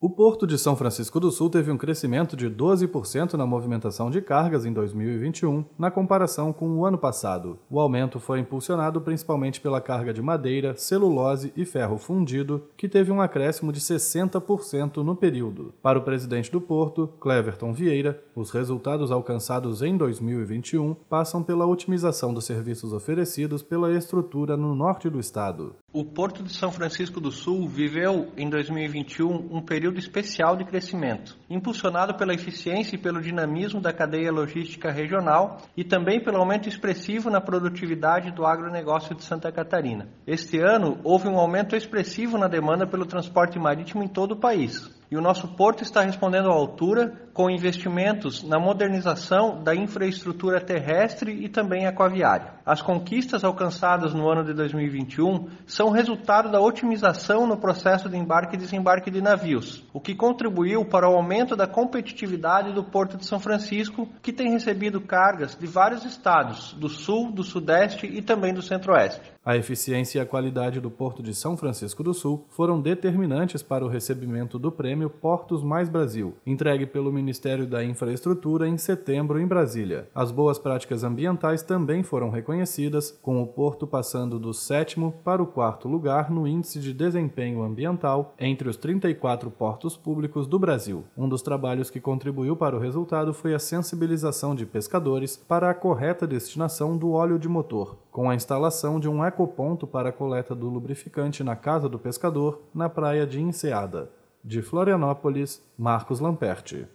O Porto de São Francisco do Sul teve um crescimento de 12% na movimentação de cargas em 2021, na comparação com o ano passado. O aumento foi impulsionado principalmente pela carga de madeira, celulose e ferro fundido, que teve um acréscimo de 60% no período. Para o presidente do Porto, Cleverton Vieira, os resultados alcançados em 2021 passam pela otimização dos serviços oferecidos pela estrutura no norte do estado. O Porto de São Francisco do Sul viveu, em 2021, um período especial de crescimento, impulsionado pela eficiência e pelo dinamismo da cadeia logística regional e também pelo aumento expressivo na produtividade do agronegócio de Santa Catarina. Este ano, houve um aumento expressivo na demanda pelo transporte marítimo em todo o país. E o nosso porto está respondendo à altura com investimentos na modernização da infraestrutura terrestre e também aquaviária. As conquistas alcançadas no ano de 2021 são resultado da otimização no processo de embarque e desembarque de navios, o que contribuiu para o aumento da competitividade do Porto de São Francisco, que tem recebido cargas de vários estados, do Sul, do Sudeste e também do Centro-Oeste. A eficiência e a qualidade do Porto de São Francisco do Sul foram determinantes para o recebimento do prêmio Portos Mais Brasil, entregue pelo Ministério da Infraestrutura em setembro em Brasília. As boas práticas ambientais também foram reconhecidas, com o Porto passando do 7º para o 4º lugar no Índice de Desempenho Ambiental entre os 34 portos públicos do Brasil. Um dos trabalhos que contribuiu para o resultado foi a sensibilização de pescadores para a correta destinação do óleo de motor, com a instalação de um ecoponto para a coleta do lubrificante na Casa do Pescador, na praia de Enseada. De Florianópolis, Marcos Lamperti.